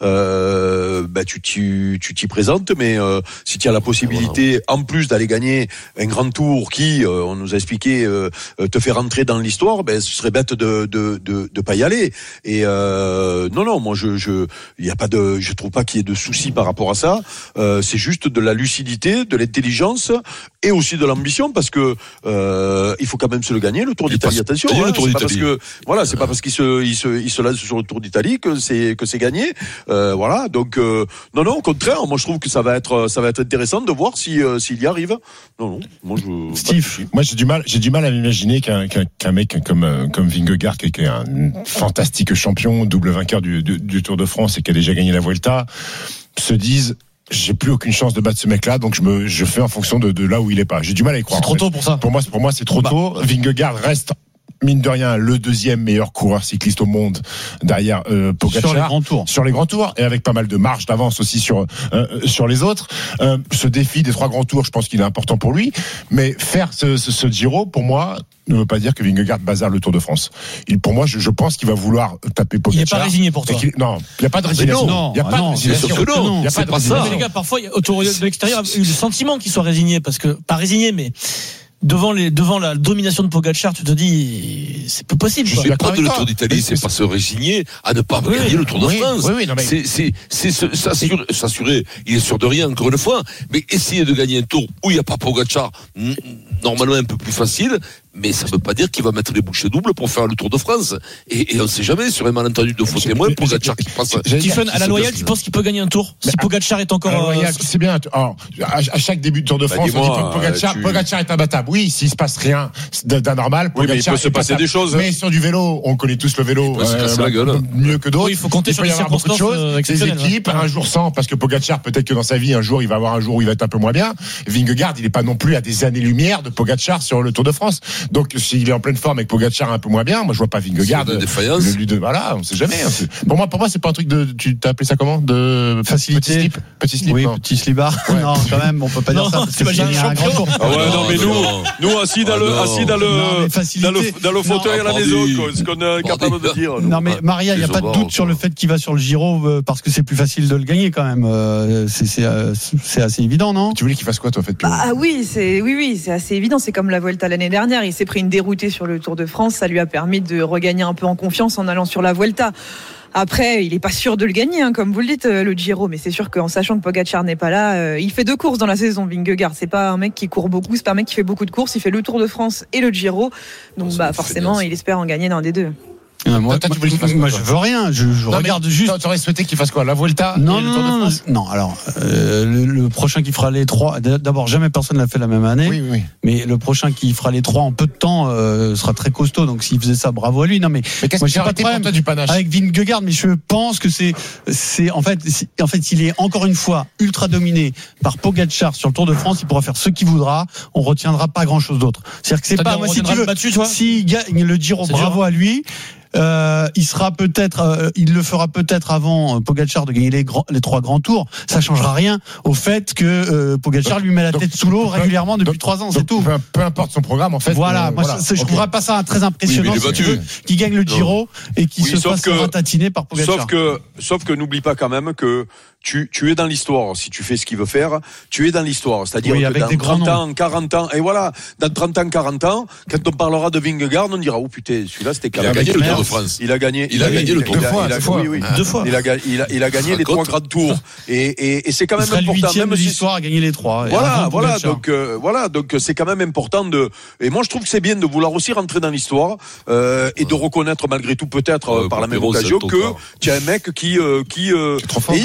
euh, ben tu, tu, tu t'y présentes, mais euh, si tu as la possibilité, voilà, en plus d'aller gagner un grand tour qui, euh, on nous a expliqué, Euh, te faire rentrer dans l'histoire, ben ce serait bête de de de, de pas y aller. Et euh, non non, moi je je il y a pas de, je trouve pas qu'il y ait de soucis par rapport à ça. Euh, c'est juste de la lucidité, de l'intelligence et aussi de l'ambition, parce que euh, il faut quand même se le gagner, le Tour d'Italie. Attention, hein, le Tour c'est pas d'Italie. parce que voilà, c'est pas parce qu'il se il se il se lance sur le Tour d'Italie que c'est que c'est gagné. Euh, voilà, donc euh, non non, au contraire, moi je trouve que ça va être ça va être intéressant de voir si euh, s'il y arrive. Non non, moi je Steve, moi j'ai du mal j'ai du mal à m'imaginer qu'un, qu'un, qu'un mec comme, comme Vingegaard, qui est un fantastique champion, double vainqueur du, du, du Tour de France et qui a déjà gagné la Vuelta, se dise j'ai plus aucune chance de battre ce mec-là, donc je me je fais en fonction de, de là où il est pas. J'ai du mal à y croire. C'est trop tôt pour ça. Pour moi, pour moi c'est trop bah. tôt. Vingegaard reste, mine de rien, le deuxième meilleur coureur cycliste au monde derrière euh, Pogacar sur les grands tours, sur les grands tours, et avec pas mal de marge d'avance aussi sur euh, sur les autres. Euh, ce défi des trois grands tours, je pense qu'il est important pour lui, mais faire ce, ce, ce Giro, pour moi, ne veut pas dire que Vingegaard bazarde le Tour de France. Il, pour moi, je, je pense qu'il va vouloir taper Pogacar. Il n'est pas résigné pour toi. Non, il n'y a pas de résignation. Non, il n'y a pas non, de résignation. non, il n'y a pas de résignation. Les gars, parfois, autour de l'extérieur, il y a eu le sentiment qu'il soit résigné, parce que pas résigné, mais devant les devant la domination de Pogacar, tu te dis c'est peu possible. Je suis pas de le Tour d'Italie, c'est pas se résigner à ne pas oui, gagner le Tour de oui, France. Oui, oui, non, mais... C'est c'est c'est s'assurer, s'assurer. Il est sûr de rien, encore une fois, mais essayer de gagner un Tour où il n'y a pas Pogacar, normalement un peu plus facile. Mais ça ne veut pas dire qu'il va mettre les bouchées doubles pour faire le Tour de France. Et, et on ne sait jamais, sur un malentendu de faux témoins, Pogacar qui passe. Stephen, à la loyale, tu penses qu'il peut gagner un Tour si Pogacar est encore. À la loyale, c'est bien. Alors, à, à chaque début de Tour de France, bah, on dit que Pogacar, tu... Pogacar est imbattable. Oui, s'il se passe rien d'anormal, oui, mais il peut se passer des choses. Mais sur du vélo, on connaît tous le vélo. Il euh, la gueule. Mieux que d'autres. Oui, il faut compter il sur les circonstances. Choses, des équipes, un jour sans, parce que Pogacar, peut-être que dans sa vie, un jour, il va avoir un jour où il va être un peu moins bien. Vingegaard, il n'est pas non plus à des années-lumière de Pogacar sur le Tour de France. Donc, s'il est en pleine forme avec Pogacar un peu moins bien, moi je vois pas Vingegaard de défaillance. Lui de, voilà, on sait jamais. Pour moi, pour moi, c'est pas un truc de. Tu t'as appelé ça comment? De facilité. Petit slip. Petit slip. Oui, non. petit slibard. Ouais. Non, quand même, on peut pas non, dire ça. T'imagines un grand tour. Ah ouais, non, mais nous, nous assis dans le, assis dans le, dans le, dans le fauteuil à la maison, ce qu'on est capable de dire. Non, mais Maria, il y a pas de doute sur le fait qu'il va sur le Giro parce que c'est plus facile de le gagner quand même. C'est c'est c'est assez évident, non? Tu voulais qu'il fasse quoi, toi, en fait? Ah oui, c'est oui, oui, c'est assez évident. C'est comme la Vuelta l'année dernière. Il s'est pris une déroutée sur le Tour de France. Ça lui a permis de regagner un peu en confiance en allant sur la Vuelta. Après, il n'est pas sûr de le gagner, hein, comme vous le dites, le Giro. Mais c'est sûr qu'en sachant que Pogacar n'est pas là, euh, il fait deux courses dans la saison, Vingegaard. C'est pas un mec qui court beaucoup, c'est pas un mec qui fait beaucoup de courses. Il fait le Tour de France et le Giro. Donc, bah, forcément, il espère en gagner dans un des deux. Ah, moi, toi, tu voulais qu'il fasse moi, quoi, je veux rien. Je, je non, regarde juste. Tu aurais souhaité qu'il fasse quoi? La Vuelta? Non, non, non, non, non. Alors, euh, le, le prochain qui fera les trois. D'abord, jamais personne l'a fait la même année. Oui, oui. Mais le prochain qui fera les trois en peu de temps euh, sera très costaud. Donc, s'il faisait ça, bravo à lui. Non, mais, mais qu'est-ce moi, que j'ai pas de problème pour toi du panache avec Vingegaard, mais je pense que c'est, c'est en fait, c'est, en fait, il est encore une fois ultra dominé par Pogacar sur le Tour de France. Il pourra faire ce qu'il voudra. On retiendra pas grand-chose d'autre. C'est-à-dire que c'est pas. Moi, si tu veux, battu, s'il gagne le Giro, bravo dur. à lui. Euh, il sera peut-être, euh, il le fera peut-être avant euh, Pogacar de gagner les, grands, les trois grands tours. Ça changera rien au fait que euh, Pogacar lui met la tête donc, sous l'eau régulièrement depuis trois ans, c'est tout. Peu, peu importe son programme, en fait. Voilà, euh, moi voilà. Ça, je ne trouverais pas ça très impressionnant oui, si tu veux, qu'il gagne le Giro et qu'il oui, se fasse ratatiner par Pogacar. Sauf que, sauf que n'oublie pas quand même que tu, tu es dans l'histoire. Si tu fais ce qu'il veut faire, tu es dans l'histoire. C'est-à-dire oui, que dans trente ans, quarante ans, et voilà, dans trente ans, quarante ans, quand on parlera de Vingegaard, on dira, oh putain, celui-là, c'était quand même. Il a gagné le Tour de France. Il a gagné. Il a gagné le Tour de France. Deux fois. Oui, oui. Deux fois. Il a, il a, il a gagné les trois grands tours. Et, et, et c'est quand même important. Le huitième de l'histoire à gagner les trois. Voilà, voilà. Donc, euh, voilà. Donc, c'est quand même important de, et moi, je trouve que c'est bien de vouloir aussi rentrer dans l'histoire, euh, et de reconnaître malgré tout, peut-être, euh, par la même occasion, que tu as un mec qui, euh, qui, euh, et imagine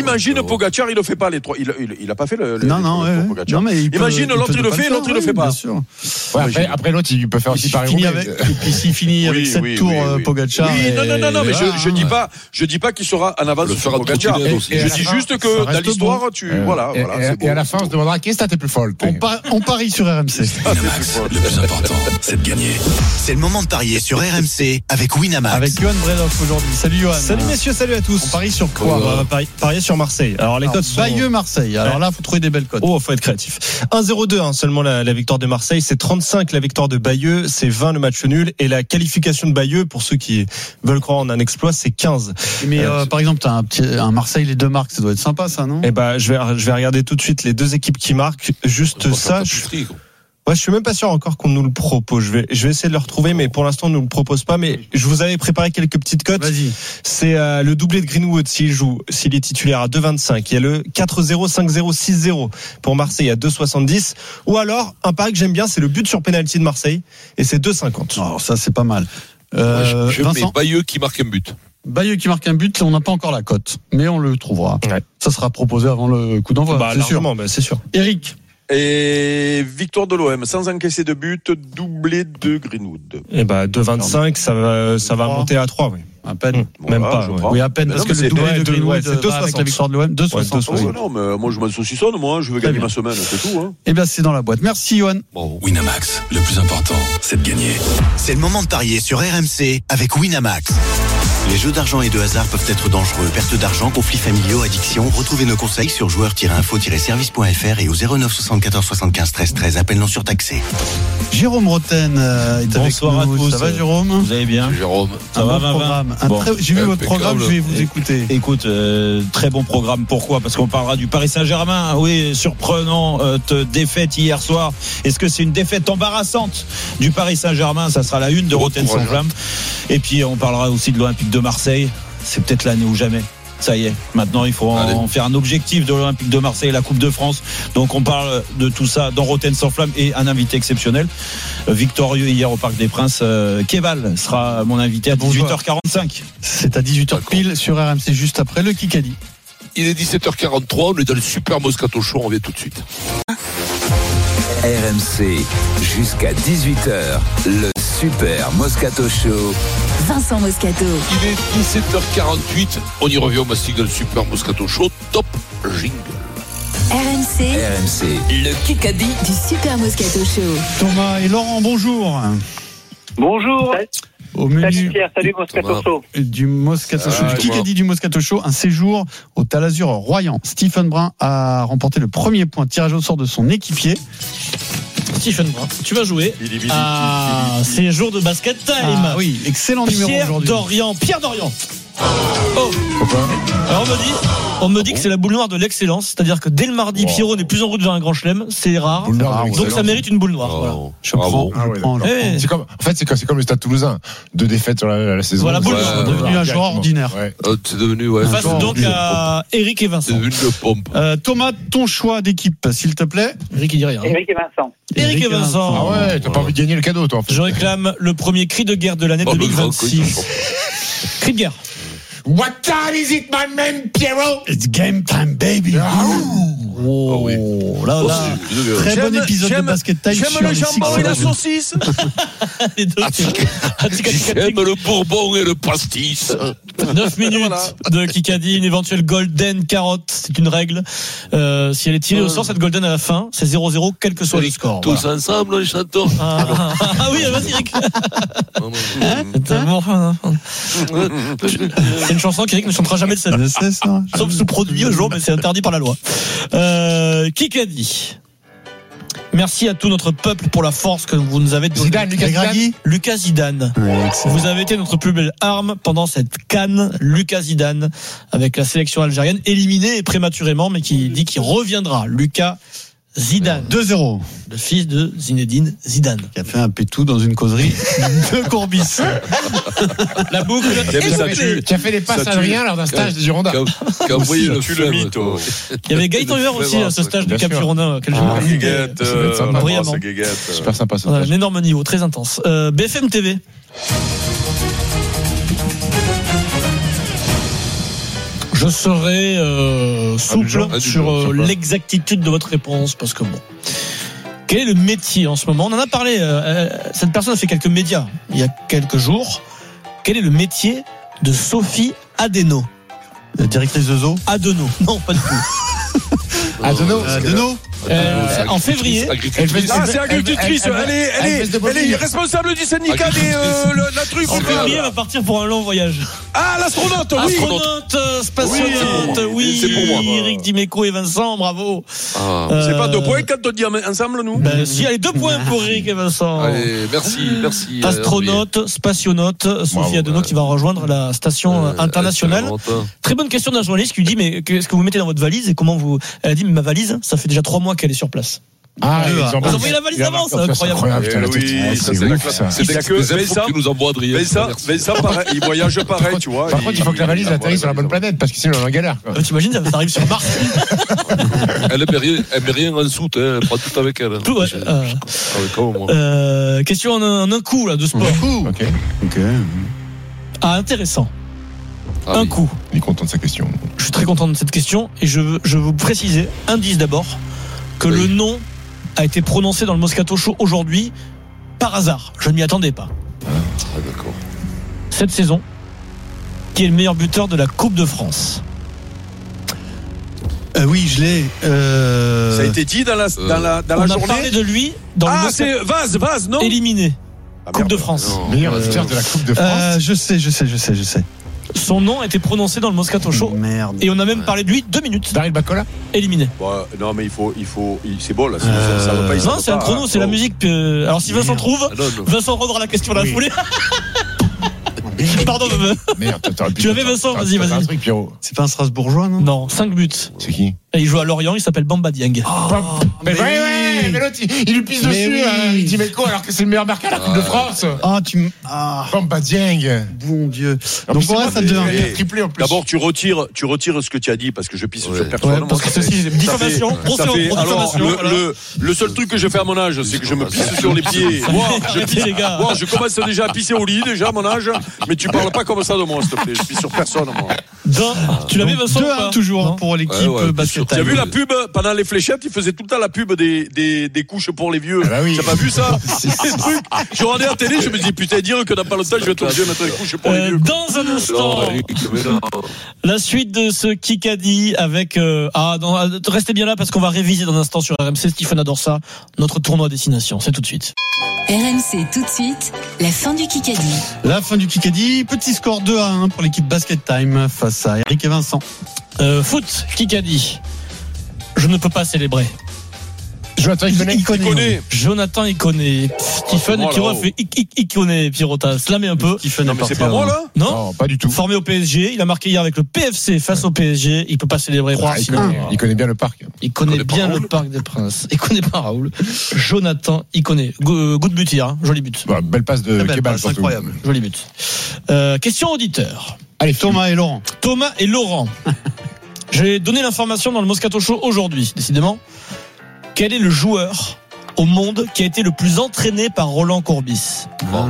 Pogacar, il le fait pas les trois. Il, il, il a pas fait le. le non, non, ouais, non, mais il imagine peut, l'autre il, il le fait, le l'autre il le fait pas. Bien sûr. Ouais, après, après l'autre, il peut faire aussi par finit avec. Et puis s'il finit avec sept oui, tours, oui, oui. Pogacar. Oui, non, non, non, non, mais je, je dis pas, je dis pas qu'il sera en avance sur Pogacar. Je dis juste que dans l'histoire, tu, voilà, voilà. Et à la fin, on se demandera qui est ta plus folle. On parie sur R M C. Winamax, le plus important, c'est de gagner. C'est le moment de parier sur R M C avec Winamax. Avec Johan Bredoff aujourd'hui. Salut Johan. Salut messieurs, salut à tous. On parie sur quoi? On va parier, parier sur Marseille. Alors les cotes sont Bayeux-Marseille. Alors ouais. Là, faut trouver des belles cotes. Oh, faut être créatif. un zéro deux hein, seulement la, la victoire de Marseille, c'est trente-cinq la victoire de Bayeux, c'est vingt le match nul et la qualification de Bayeux pour ceux qui veulent croire en un exploit, c'est quinze. Mais euh, euh, par exemple, t'as un petit un Marseille les deux marques, ça doit être sympa ça, non? Eh ben, je vais je vais regarder tout de suite les deux équipes qui marquent. Juste ça. Je... Ouais, je suis même pas sûr encore qu'on nous le propose. Je vais, je vais essayer de le retrouver, mais pour l'instant, on nous le propose pas. Mais je vous avais préparé quelques petites cotes. Vas-y. C'est euh, le doublé de Greenwood s'il joue, s'il est titulaire à deux vingt-cinq. Il y a le quatre zéro, cinq zéro, six zéro pour Marseille à deux soixante-dix. Ou alors, un pari que j'aime bien, c'est le but sur penalty de Marseille. Et c'est deux cinquante. Alors ça, c'est pas mal. Euh, ouais, je je mets Bayeux qui marque un but. Bayeux qui marque un but, on n'a pas encore la cote, mais on le trouvera. Ouais. Ça sera proposé avant le coup d'envoi. Bah, c'est sûr. Bah, c'est sûr. Eric. Et victoire de l'O M sans encaisser de but, doublé de Greenwood. Et bah deux vingt-cinq, ça va ça va monter à trois, oui. À peine, mmh, même pas. Ouais. Oui, à peine, mais parce non, que le doublé de Greenwood, ouais, c'est deux avec la victoire de l'O M, deux soixante. Ouais, oh, non, mais moi je m'en saucissonne, moi, je veux gagner ma semaine, c'est tout. Hein. Eh bien, c'est dans la boîte. Merci, Johan. Bon. Winamax, le plus important, c'est de gagner. C'est le moment de parier sur R M C avec Winamax. Les jeux d'argent et de hasard peuvent être dangereux. Perte d'argent, conflits familiaux, addiction. Retrouvez nos conseils sur joueurs tiret info tiret service point f r et au zéro neuf soixante-quatorze soixante-quinze treize treize. Appel non surtaxé. Jérôme Roten est Bonsoir avec nous. À tous. Ça va, Jérôme? Vous allez bien? Jérôme. Ça un va, bon programme. Un bon. très... J'ai vu votre programme, je vais vous écouter. Écoute, euh, très bon programme. Pourquoi? Parce qu'on parlera du Paris Saint-Germain. Oui, surprenant euh, défaite hier soir. Est-ce que c'est une défaite embarrassante du Paris Saint-Germain? Ça sera la une de Roten sans flamme. Et puis on parlera aussi de l'Olympique de Marseille. C'est peut-être l'année ou jamais. Ça y est. Maintenant, il faut en faire un objectif de l'Olympique de Marseille et la Coupe de France. Donc, on parle de tout ça dans Roten sans flamme et un invité exceptionnel, victorieux hier au Parc des Princes. Euh, Keval sera mon invité à dix-huit heures quarante-cinq. C'est à dix-huit heures pile sur R M C, juste après le Kikadi. Il est dix-sept heures quarante-trois. On est dans le Super Moscato Show. On revient tout de suite. R M C jusqu'à dix-huit heures. Le Super Moscato Show. Vincent Moscato. Il est dix-sept heures quarante-huit. On y revient au mastic de le Super Moscato Show. Top jingle. R M C. R M C. Le Kikadi du Super Moscato Show. Thomas et Laurent, bonjour. Bonjour. Au menu salut Pierre, salut Moscato Show. Du Moscato Show, du Kikadi du Moscato Show, un séjour au Talazur Royan. Stephen Brun a remporté le premier point tirage au sort de son équipier. Stephen Brun, tu vas jouer à séjour de basket time. Ah oui, excellent numéro Pierre aujourd'hui. Dorian, Pierre Dorian. Oh. Alors on me dit, on me dit que c'est la boule noire de l'excellence, c'est-à-dire que dès le mardi, wow. Pierrot n'est plus en route vers un grand chelem, c'est rare, donc ça mérite une boule noire. Oh. Voilà. Je prends. Ah, je prends, ouais, je prends. c'est comme, en fait, c'est comme, c'est comme le Stade Toulousain, deux défaites sur la, la saison. Voilà, boule noire. ouais, C'est devenu un joueur ordinaire. Ouais. Oh, c'est devenu, ouais. Face donc à Eric et Vincent. C'est devenu une pompe. Euh, Thomas, ton choix d'équipe, s'il te plaît. Eric, il dit rien. Eric et Vincent. Eric et Vincent. Ah ouais, t'as pas envie de gagner le cadeau, toi. En fait. Je réclame le premier cri de guerre de l'année oh, deux mille vingt-six. Cri de guerre. What time is it, my man, Pierrot? It's game time, baby. Oh, oh oui. Là, là. Oh, très bon épisode de Basket Time. J'aime le jambon et la saucisse. Les deux. J'aime le bourbon et le pastis. neuf minutes voilà. de Kikadi, une éventuelle golden carotte, c'est une règle. Euh, si elle est tirée au sort, cette golden à la fin, c'est zéro zéro, quel que soit le score. Tous voilà. ensemble, les chantons. Ah, ah, ah oui, vas-y, Eric. C'est une chanson qu'Eric ne chantera jamais de scène. Sauf sous produit au jour, mais c'est interdit par la loi. Euh, Kikadi. Merci à tout notre peuple pour la force que vous nous avez donnée. Zidane, Lucas Zidane. Lucas Zidane. Ouais, vous avez été notre plus belle arme pendant cette CAN. Lucas Zidane, avec la sélection algérienne, éliminé prématurément, mais qui dit qu'il reviendra. Lucas Zidane. deux zéro. Le fils de Zinedine Zidane. Qui a fait un pétou dans une causerie de Courbis. La boucle. Qui a fait des passes à Adrien lors d'un stage de Girondin. Qui a envoyé le mythe. Il y avait Gaëtan Huer aussi à ce stage de Cap Girondin. Quel ah, Guéguette. Brillamment. Super sympa ça. Un énorme niveau, très intense. Euh, B F M T V. Je serai euh, souple Ah, sur jour, euh, l'exactitude de votre réponse parce que bon. Quel est le métier en ce moment? On en a parlé. Euh, cette personne a fait quelques médias il y a quelques jours. Quel est le métier de Sophie Adeno? La directrice de zoo. Adeno. Non, pas du tout. Adeno. Adeno. Euh, en février, ah, c'est agricultrice. Elle, elle, elle, elle, est, elle est responsable du syndicat des euh, le, la truc. En février, elle va partir pour un long voyage. Ah, l'astronaute, oui. Astronaute, spationaute, oui. oui. C'est pour moi. Eric Dimeco et Vincent, bravo. Ah, euh, c'est pas deux points quand on dit ensemble, nous. Ben, si, allez, deux points pour Eric et Vincent. Allez, merci, merci. Astronaute, spationaute, Sophie wow, Adeno ouais. qui va rejoindre la station euh, internationale. Très bonne question d'un journaliste qui lui dit mais qu'est-ce que vous mettez dans votre valise et comment vous. Elle a dit mais ma valise, ça fait déjà trois mois qu'elle est sur place. Ah, ils ont envoyé la valise avant, c'est incroyable. C'est que Vincent qui nous envoie Adrien. Vincent, pareil, il voyage pareil, tu vois. Par contre, il faut que la valise atterrisse sur la bonne planète parce que sinon on est en galère. T'imagines, ça arrive sur Mars. Elle met rien en soute, elle prend tout avec elle. Tout, ouais. Question en un coup là de sport. Ok. Ok. Ah, intéressant. Un coup. Il est content de sa question. Je suis très content de cette question et je veux, je veux vous préciser, indice d'abord, que le nom a été prononcé dans le Moscato Show aujourd'hui par hasard. Je ne m'y attendais pas. Ah, d'accord. Cette saison, qui est le meilleur buteur de la Coupe de France? Euh, oui, je l'ai. Euh... Ça a été dit dans la, dans la, dans On la a journée. parlé de lui dans ah, le Moscato. c'est Vaz, Vaz, non? Éliminé. Ah, Coupe merde. de France. Non. Meilleur buteur de la Coupe de France. Euh, je sais, je sais, je sais, je sais. Son nom a été prononcé dans le Moscato Show. Merde. Et on a même parlé de lui deux minutes. Daryl Bacola. Éliminé. Bon, non, mais il faut, il faut, il, c'est bon là. Sinon, euh... ça, ça va pas. Non, c'est un chrono, c'est la musique. Euh... Alors si Vincent trouve, ah, non, non. Vincent rendra la question dans la foulée. Pardon, merde, tu avais Vincent, vas-y, vas-y. Un truc, Pierrot. C'est pas un Strasbourgeois, non? Non, cinq buts. C'est qui? Et il joue à Lorient, il s'appelle Bamba Dieng. Oh, mais, mais ouais, ouais, mais l'autre, il, il lui pisse dessus, oui. hein, il dit mais quoi, alors que c'est le meilleur marqueur à la Coupe de France. Ah, tu m... ah. Bamba Dieng. Bon Dieu. En Donc, plus, ouais, ça devient triplé en plus. D'abord, tu retires, tu retires ce que tu as dit parce que je pisse ouais. sur personne. Ouais, parce que ceci, c'est diffamation. Ça fait, alors, le, voilà. le, le seul truc que je fais à mon âge, c'est que je me pisse sur les pieds. Moi, je, pisse, les gars. Moi, je commence déjà à pisser au lit, déjà, à mon âge. Mais tu parles pas comme ça de moi, s'il te plaît. Je pisse sur personne, moi. Dans, tu l'avais, Vincent? deux un toujours non pour l'équipe ouais, ouais, basket. Tu as vu la pub pendant les fléchettes? Ils faisaient tout le temps la pub des, des, des couches pour les vieux. Ah bah oui. T'as pas vu ça? Ces trucs. Je regardais à la télé, je me dis putain, dire que dans pas longtemps, je vais être obligé de mettre des couches pour les euh, vieux. Dans un instant, la suite de ce Kikadi avec. Euh, ah, non, restez bien là parce qu'on va réviser dans un instant sur R M C. Stephen adore ça. Notre tournoi à destination. C'est tout de suite. R M C tout de suite. La fin du Kikadi. La fin du Kikadi. Petit score deux à un pour l'équipe Basket Time face à Eric et Vincent. Euh, foot, Kikadi. Je ne peux pas célébrer. Jonathan Iconé. Iconé. Jonathan Iconé. Stephen oh, Pierrot fait Iconé. Pirota, slamé un peu. Stephen non, mais c'est pas moi là? Non, non, pas du tout. Formé au P S G, il a marqué hier avec le P F C face au P S G. Il peut pas célébrer. Ah, il, connaît, il connaît bien le parc. Il connaît, il connaît bien le parc des Princes. Il connaît pas Raoul. Jonathan Iconé. Good but hier, hein. Joli but. Bah, belle passe de Kebal, incroyable. Joli but. Euh, question auditeur. Allez, Thomas et Laurent. Thomas et Laurent. J'ai donné l'information dans le Moscato Show aujourd'hui, décidément. Quel est le joueur au monde qui a été le plus entraîné par Roland Courbis? Oh,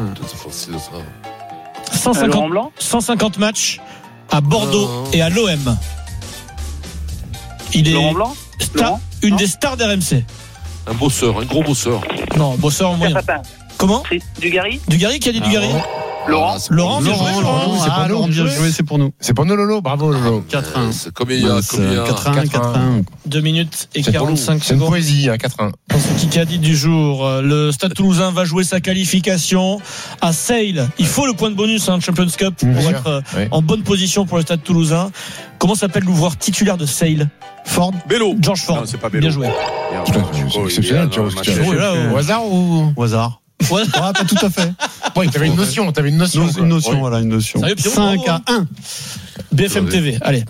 cent cinquante, cent cinquante matchs à Bordeaux oh. et à l'O M. Il est Laurent Blanc star, Laurent une non des stars d'R M C. Un bosseur, un gros bosseur. Non, bosseur en moyen. Comment? Dugarry Dugarry, qui a dit Dugarry? ah, Laurent. Laurent, bien Laurent, joué, Laurent, Laurent. c'est ah, pas Laurent, bien joué, c'est pour nous. C'est pour nous, Lolo, bravo, Lolo. quatre un. C'est combien il y a? quatre un, quatre un. deux minutes et quarante-cinq C'est une secondes. poésie, hein, quatre un. Pour ce Kikadi du jour, le Stade Toulousain va jouer sa qualification à Sale. Il faut le point de bonus, hein, Champions Cup, pour Bien être euh, oui. en bonne position pour le Stade Toulousain. Comment s'appelle l'ouvreur titulaire de Sale? Ford. Bello. George Ford. Non, c'est pas Bello. Bien joué. C'est exceptionnel, tu vois. Au hasard ou au hasard? Ouais, pas tout à fait. Ouais, t'avais une notion, t'avais une notion. Une notion, ouais. Voilà, une notion. Sérieux, Pierrot, cinq à un. B F M T V, allez.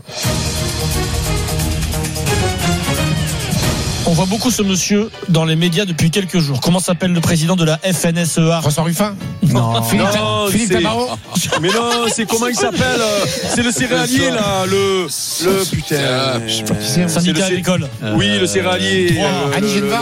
On voit beaucoup ce monsieur dans les médias depuis quelques jours. Comment s'appelle le président de la F N S E A? François Ruffin? Non. Philippe, non, Philippe Tabarot? Mais non, c'est comment il s'appelle? C'est le céréalier là, le le putain. Je sais pas qui c'est. Syndicat agricole. Oui, le céréalier. Euh, Annie Genevard.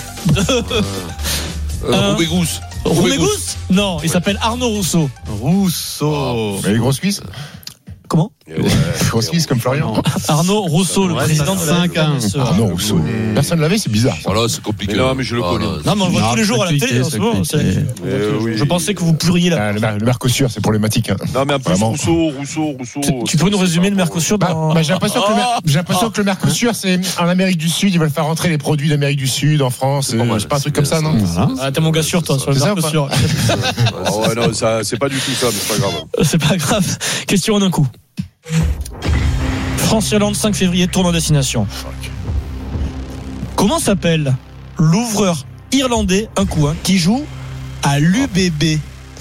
Roubaix Gousse. Roubaix Gousse? Non, il s'appelle Arnaud Rousseau. Rousseau. Mais les grosses cuisses? Comment? Suisse comme Florian. Arnaud Rousseau, le Ouais, président de la cinq un. F M S E. Arnaud Rousseau. Personne ne l'avait, c'est bizarre. Voilà, c'est compliqué. Mais non, mais je le Ah, connais. non, Non, mais on le voit tous les jours à la télé en ce moment. c'est- Euh, oui. Je pensais que vous pluriez là. Ah, le, Mer- le Mercosur, c'est problématique. Hein. Non, mais en plus, Vraiment. Rousseau, Rousseau, Rousseau. Tu peux nous résumer le Mercosur Bah, dans... bah, j'ai l'impression, que, le Mer- Ah j'ai l'impression que le Mercosur, c'est en Amérique du Sud, ils veulent faire rentrer les produits d'Amérique du Sud en France. C'est pas euh, mal, C'est pas un truc c'est comme ça, bien, non ça. Ah, t'es mon gars sûr, toi, sur le C'est ça ou Mercosur. Ah ouais, non, ça, c'est pas du tout ça, mais c'est pas grave. C'est pas grave. Question en un coup. France-Irlande, cinq février, tournoi en destination. Comment s'appelle l'ouvreur irlandais, un coup, hein, qui joue à l'U B B?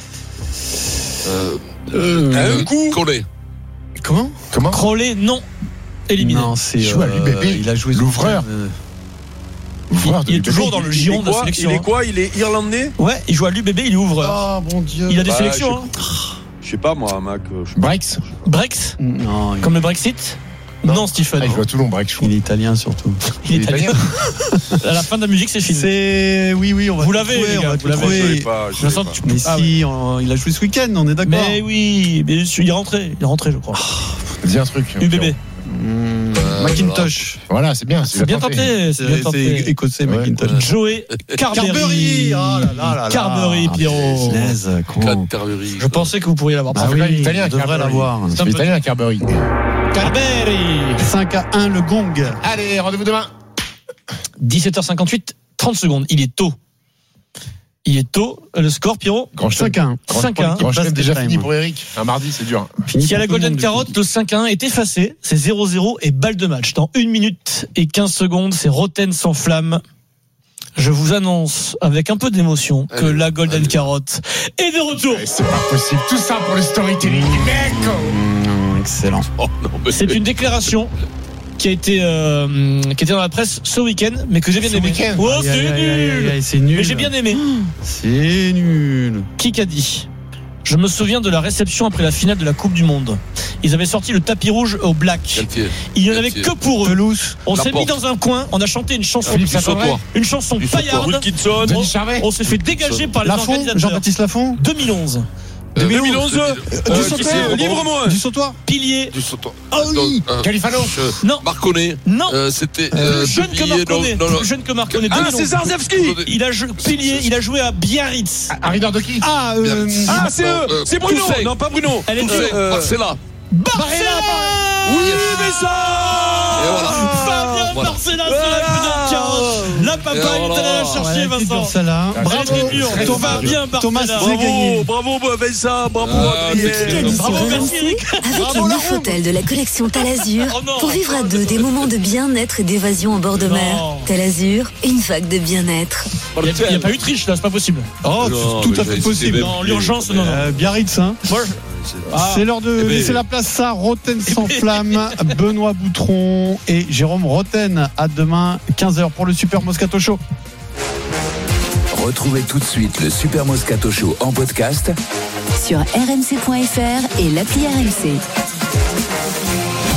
Euh, Euh, un coup Collé. Comment Comment Crowley, non. Éliminé. Non, c'est. Il joue à euh, l'U B B. Il a joué L'ouvreur. euh, Ouvreur de Il est l'U B B. toujours dans le Il giron est de la quoi sélection. Il est hein. quoi Il est irlandais Ouais, il joue à l'U B B, il est ouvreur. Ah, mon Dieu. Il a des Bah, sélections. je- Hein. Je sais pas, moi, Mac. euh, je sais pas. Brex. Brex, Non, il, comme le Brexit. Non, Stephen. Ah, il joue à Toulon, Brex. il est italien surtout. Il est Il est italien. À la fin de la musique, c'est fini. C'est. Oui, oui, on va Vous tout l'avez, trouver, les on gars, va vous tout l'avez. Je trouver. savais pas, je Vincent, savais pas. tu- Mais Ah, si, on- il a joué ce week-end, on est d'accord. Mais oui, mais il est rentré. Il est rentré, je crois. Dis un truc. U B B. Mmh, Macintosh. Voilà, c'est bien. C'est bien tenté. C'est bien C'est tenté. écossais, Ouais. Macintosh. Joey Carberry. Carberry. Oh là là là là. Carberry, Pierrot. Punaise, con. Canterbury. Je pensais que vous pourriez l'avoir. Bah C'est oui, l'italien on devrait Carberry. l'avoir. C'est l'italien Carberry. Carberry. cinq à un, le gong. Allez, rendez-vous demain. dix-sept heures cinquante-huit, trente secondes. Il est tôt. Il est tôt. Le score, Pierrot Grand cinq à un. cinq à un. Grand chelem déjà time. fini pour Eric. Un mardi, c'est dur. Fini Si à la pour tout le Golden monde, Carotte, depuis. le cinq à un est effacé. C'est zéro zéro et balle de match. Dans une minute et quinze secondes, c'est Roten sans flamme. Je vous annonce avec un peu d'émotion que Allez, la Golden allez. Carotte est de retour. Eh, C'est pas possible. Tout ça pour le storytelling. Mec. Mmh, excellent. Oh, non, mais- C'est une déclaration qui a été euh, qui était dans la presse ce week-end, mais que j'ai bien Ce aimé. week-end Oh, Aïe, c'est aïe, aïe, aïe, nul. aïe, c'est nul. Mais j'ai bien aimé. C'est nul. Qui qu'a dit? Je me souviens de la réception après la finale de la Coupe du Monde. Ils avaient sorti le tapis rouge au Black. Galtier. Il n'y en avait Galtier. que pour eux. Pelouse. On s'est mis Laporte. dans un coin, on a chanté une chanson, Philippe Du sautoir. une chanson Du sautoir. paillarde. Wilkinson. Denis Charvet. On s'est fait dégager par les Lafont, organisateurs. Jean-Baptiste Lafont. deux mille onze. Euh, deux mille onze. euh, Du qui sautoir. c'est Livre-moi. Du sautoir. Pilier. Du sautoir. Ah oui. Euh, Califano. je- Non. Marconnet. Non. Euh, C'était. Plus euh, jeune que Devilliers, Marconnet. non, non, non. Plus jeune que Marconnet. Ah, deux mille onze. c'est Zarzewski. Il a joué, Pilier, il a joué à Biarritz. Harry Dordoki. Ah, euh, Ah, c'est eux. Euh, C'est Bruno. Toussaint. Non, pas Bruno. Elle est Toussaint. dure. Euh, Barcella. Barcella. Oui, mais ça. Et voilà. Fabien Voilà. Barcella, c'est la Golden Carotte. La papa, Et il est allé voilà. la chercher, ouais, Vincent. celle-là. Ah, Bravo, très dur. Thomas, Thomas, bien Thomas, Barcella. c'est gagné. Bravo, bravo, Vincent. Bravo, Ah, Adrien. Kikadi sur Bravo, merci, R M C, Eric. avec Bravo, le la neuf honte. hôtel de la collection Talazur Oh non. pour vivre à deux des moments de bien-être et d'évasion en bord de Non. mer. Talazur, une vague de bien-être. Il n'y a, pas eu de triche là, c'est pas possible. Oh, Non, c'est tout mais à j'ai fait hésité possible. même. Dans l'urgence, non, non. Euh, Biarritz, hein. Moi, Ah. C'est l'heure de Eh ben, laisser la place à Roten sans flamme, Benoît Boutron et Jérôme Roten. À demain, quinze heures pour le Super Moscato Show. Retrouvez tout de suite le Super Moscato Show en podcast Sur r m c point f r et l'appli R M C.